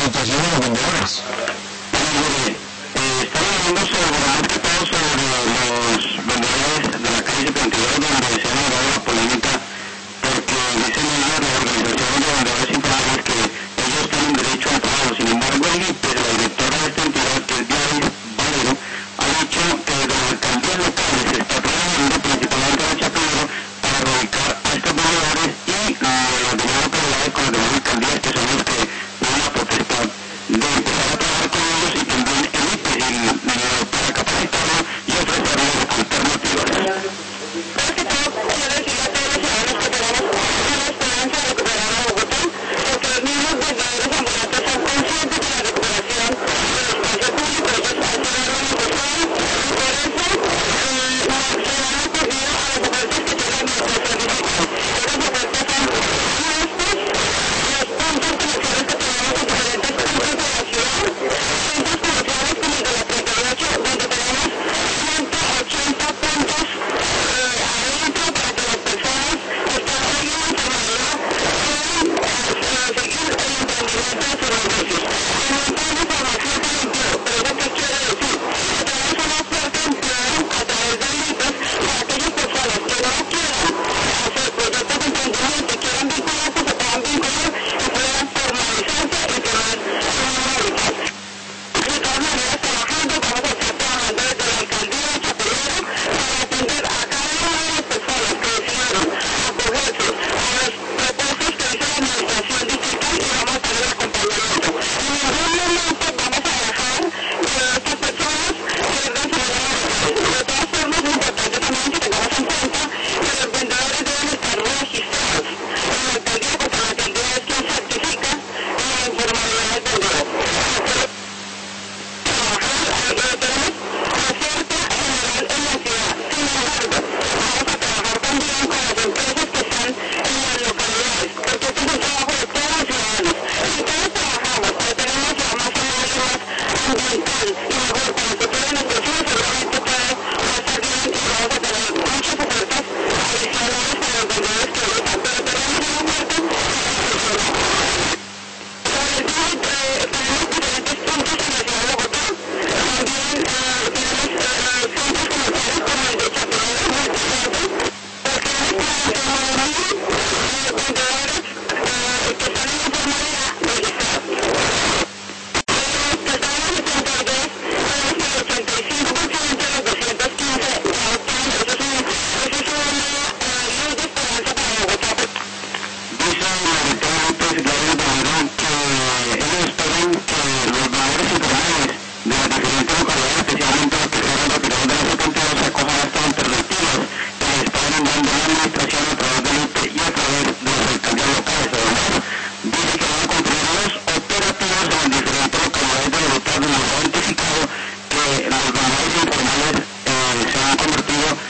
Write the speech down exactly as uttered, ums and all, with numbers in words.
situación de los vendedores? Eh, estamos hablando sobre, más que todo sobre los vendedores de la calle setenta y dos, donde se ha generado la polémica, porque dicen una reorganización de vendedores informales que ellos tienen derecho a trabajo. Sin embargo, el I P E, la directora de esta entidad, que es Gladys Valero, ha dicho que desde las alcaldías locales se está trabajando principalmente en Chapinero para erradicar a estos vendedores y eh, los demás localidades con las demás alcaldías, que son los que tienen la potestad de empezar a trabajar con ellos, y también el I P E en, en, para capacitarlos y ofrecerles alternativas. Más que todo, quiero decirle a todos los ciudadanos que tenemos una esperanza de recuperar a Bogotá, porque los mismos vendedores ambulantes son conscientes de la recuperación del espacio público. Ellos han sido organizados y por eso eh, se han acudido a las ofertas que tiene la administración digital. Esas ofertas son nuestros, los puntos comerciales que tenemos en diferentes puntos de la ciudad, centros comerciales como el de la treinta y ocho, donde tenemos ciento ochenta puntos eh, adentro para que las personas que están hoy en la informalidad puedan eh, seguir el emprendimiento de sus negocios. No entramos a la oferta de empleo, pero ¿eso qué quiere decir? Que tenemos una oferta de empleo a través de I P E S para aquellas personas que no quieran hacer proyectos de emprendimiento y quieran vincularse, se puedan vincular y puedan formalizarse y tener una hábitat. De todas maneras, trabajando, vamos a estar trabajando desde la alcaldía de Chapinero para atender a cada una de las personas que decidieron acogerse a los propuestos que hizo la administración distrital, y vamos a hacer el acompañamiento. En ningún momento vamos a dejar que estas personas pierdan su vida laboral. De todas formas, es importante también que tengamos en cuenta que los vendedores deben estar registrados en la alcaldía, porque la alcaldía es quien certifica la informalidad del vendedor. Trabajar, eh, tenemos oferta general en la ciudad. Sin embargo, vamos a trabajar también con las empresas que están en las localidades, porque este es un trabajo de todos los ciudadanos. Si todos trabajamos para tener una ciudad más amable, más ambiental y mejor para el futuro de nuestros hijos, seguramente todo va a estar bien y vamos a tener muchas ofertas adicionales para los vendedores que gustan, pero tenemos una oferta para funcionar. Sobre el COVID, eh, tenemos diferentes puntos en la ciudad de Bogotá. También eh, tenemos eh, centros comerciales como el de Chapinero, multicentro, porque hemos trabajado con mil eh, vendedores eh, que están en informalidad registrados. Desde el setenta y dos, tenemos el ochenta y cinco por ciento de los doscientos quince ya optando. Eso es, un, eso es una eh, luz de esperanza para Bogotá. Dice la directora de I P E S, Gladys Valero, que ellos esperan que los vendedores informales de las diferentes localidades, especialmente los que sean retirados de la setenta y dos, se acojan a estas alternativas que les está brindando la administración a través del I P E y a través de las alcaldías locales. Además, dice que van a construir los operativos en las diferentes localidades de Bogotá, donde se ha identificado que los vendedores informales eh, se han convertido